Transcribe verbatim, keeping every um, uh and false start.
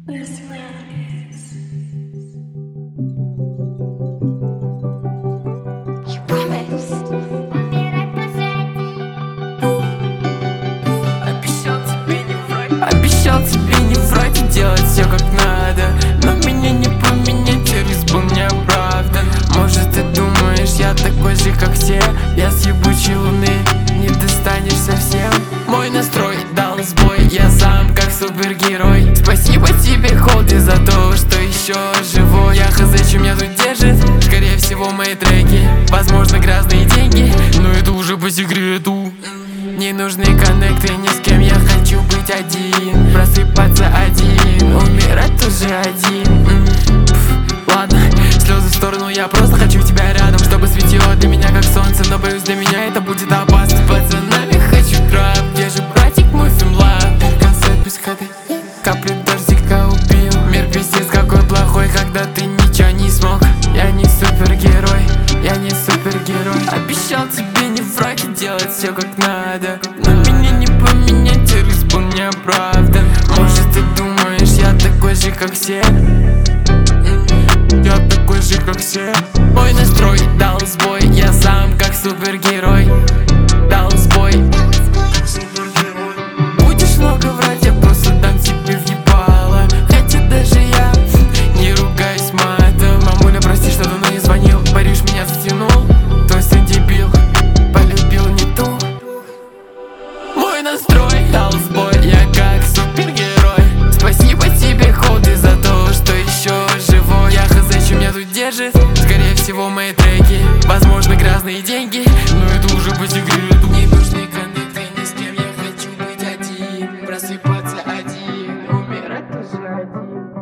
This man is. You promise. Обещал тебе не врать, обещал тебе не врать и делать все как надо. Но меня не поменять, риск был неоправдан. Может ты думаешь, я такой же как все? Я с ебучей луны не достанешь совсем. Мой настрой дал сбой, я сам как супергерой. Спасибо тебе, Холди, за то, что еще живой. Я хз, что меня тут держит, скорее всего мои треки. Возможно грязные деньги, но это уже по секрету. Не нужны коннекты ни с кем, я хочу быть один. Просыпаться один, умирать тоже один. Пф, ладно, слезы в сторону, я просто хочу тебя рядом, чтобы светило для меня как солнце. Но боюсь, для меня это будет опасно. С пацанами хочу трап, где же братик мой фимлап? Концерт без ходы, капли дождика убил. Мир пиздец какой плохой, когда ты ничего не смог. Я не супергерой, я не супергерой. Обещал тебе не врать и делать все как надо. Но меня не поменять, риск был неоправдан. Может ты думаешь, я такой же как все? Я такой же как все. Мой настрой дал сбой, я сам как супергерой. Дал сбой. Будешь много врать, я просто дам тебе въебало. Хотя даже я не ругаюсь матом. Мамуля, прости, что давно не звонил. Париж меня затянул, твой сын дебил, полюбил не ту. Мой настрой дал сбой, я как супергерой. Спасибо тебе, Холди, за то, что еще живой. Я хз, что меня тут держит, скорее всего мои треки. Возможно грязные деньги, но это уже по секрету. Не нужны коннекты ни с кем, я хочу быть один. Просыпаться один, умирать тоже один.